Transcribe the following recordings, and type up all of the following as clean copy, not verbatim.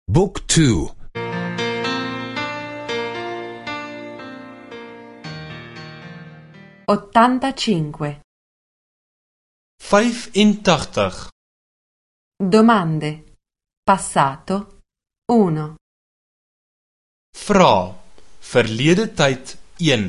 Book 2. 85. 85. Domande. Passato 1. Vra. Verlede tyd 1.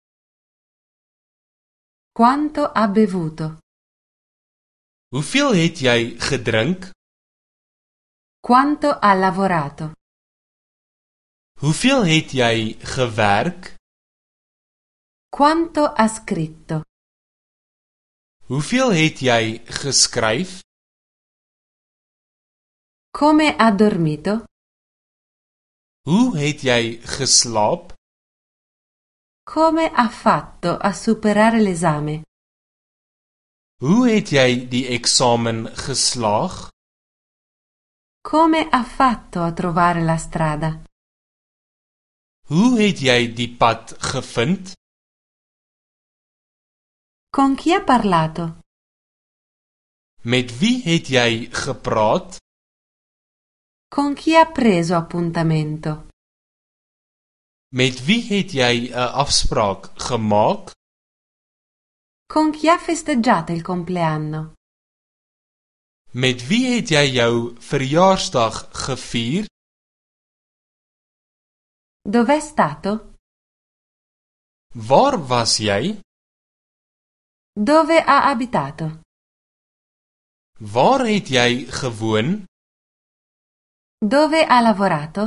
Quanto ha bevuto? Hoeveel het jy gedrink? Quanto ha lavorato? Hoeveel het jy gewerk? Quanto ha scritto? Hoeveel het jy geskryf? Come ha dormito? Hoe het jy geslaap? Come ha fatto a superare l'esame? Hoe het jy die eksamen geslaag? Come ha fatto a trovare la strada? Hoe het jy die pad gevind? Con chi ha parlato? Met wie het jy gepraat? Con chi ha preso appuntamento? Met wie het jy 'n afspraak gemaak? Con chi ha festeggiato il compleanno? Met wie het jy jou verjaarsdag gevier? Dov'è stato? Waar was jy? Dove ha abitato? Waar het jy gewoon? Dove ha lavorato?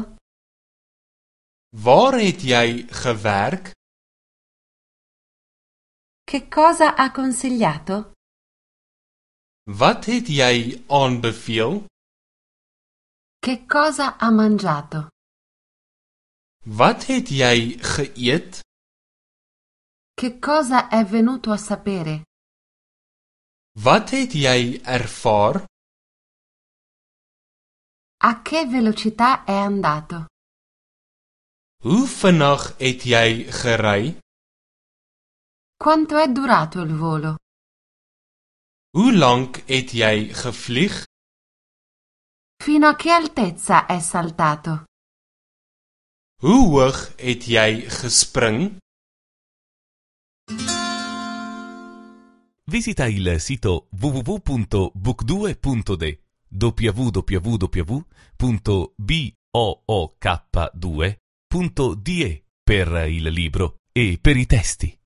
Waar het jy gewerk? Che cosa ha consigliato? Wat het jy aanbeveel? Che cosa ha mangiato? Wat het jy geëet? Che cosa è venuto a sapere? Wat het jy ervaar? A che velocità è andato? Hoe vinnig het jy gery? Quanto è durato il volo? Hoe lank het jy gevlieg? Fino a che altezza è saltato? Hoe hoog het jy gespring? Visita il sito www.book2.de www.book2.de per il libro e per i testi.